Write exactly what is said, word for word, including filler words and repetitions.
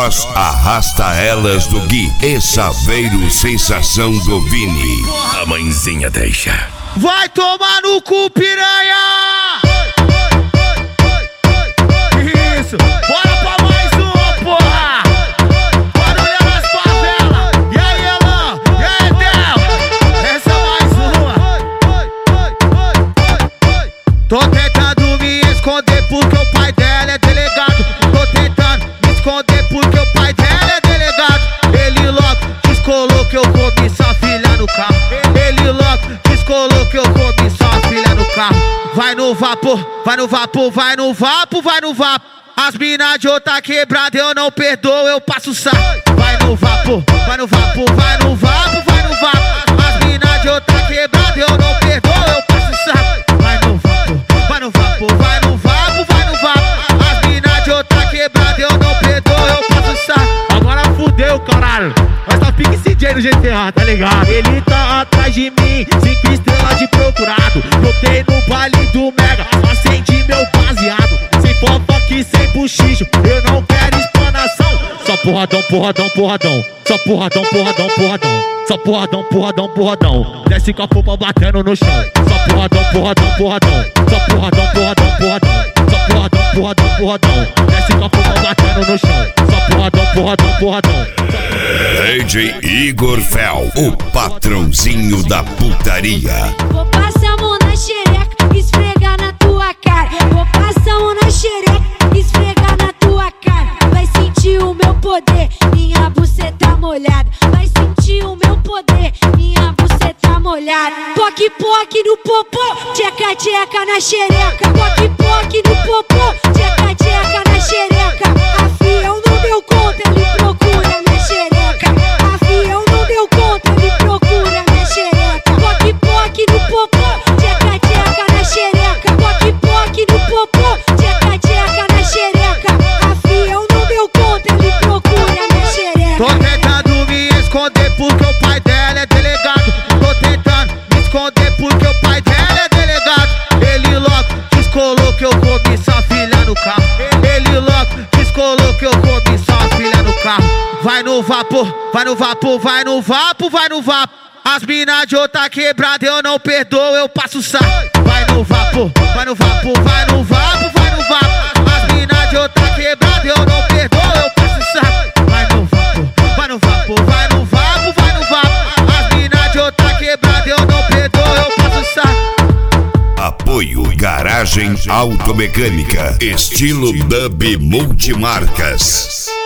Cross arrasta elas do Gui e Saveiro sensação do Vini. A mãezinha deixa. Vai tomar no cu, piranha! Isso, bora pra mais uma, porra! Barulho nas favelas! E aí, Elan? E aí, Del? Essa é mais uma! Tô tentando me esconder porque o pai dela é delegado. Tô tentando me esconder porque o pai dela é delegado. Ele logo descolou que eu comi sua filha no carro. Ele logo descolou que eu comi sua filha no carro. Vai no vapor, vai no vapor, vai no vapor, vai no vapor. As mina de outra quebrada eu não perdoo, eu passo saco. Vai no vapor, vai no vapor, vai no vapor, vai no vapor. As mina de outra quebrada eu não perdoo, eu passo saco. Vai no vapor, vai no vapor, vai no vapor, vai no vapor. As mina de outra quebrada eu não perdoo, eu passo saco. Agora fudeu, caralho. Nós tá pique C J no G T A, tá ligado? Ele tá atrás de mim, cinco estrelas de procurado. Botei no baile do Mega, acendi meu baseado. Sem fofoca e sem buchicho, eu não quero explanação. Só porradão, porradão, porradão. Só porradão, porradão, porradão. Só porradão, porradão, porradão. Desce com a polpa batendo no chão. Só porradão, porradão, porradão. Só porradão, porradão, porradão. Só porradão, porradão, porradão. Desce com a polpa batendo no chão. Só porradão, porradão, porradão. D J Igor Fel, o patrãozinho da putaria. Vou passar a mão na xereca, esfregar na tua cara. Vou passar a mão na xereca, esfregar na tua cara. Vai sentir o meu poder, minha buceta molhada. Vai sentir o meu poder, minha buceta molhada. Poque, poque no popô, tcheca, tcheca na xereca. Poque, poque no popô, tcheca, tcheca na xereca. Afião não deu conta, ele procura minha xereca. Afião não deu conta, ele procura minha xereca. Poque, poque no popô, tcheca, tcheca na xereca. Poque, poque no popô, tcheca, tcheca na xereca. Afião não deu conta, ele procura minha xereca. Tô tentando me esconder porque o pai dela é delegado. Tô tentando me esconder porque o pai dela é delegado. Ele logo descolou que eu comi sua filha no carro. Ele logo descolou que eu comi sua filha no carro. Vai no vapor, vai no vapor, vai no vapor, vai no vapor. As mina de outra quebrada eu não perdoo, eu passo saco. Vai no vapor, vai no vapor, vai no vapor, vai no vapor. As mina de outra quebrada eu não perdoo, eu passo saco. Vai no vapor, vai no vapor, vai no vapor, vai no vapor. As mina de outra quebrada eu não perdoo, eu passo saco. Apoio Garagem Automecânica, estilo Dub Multimarcas.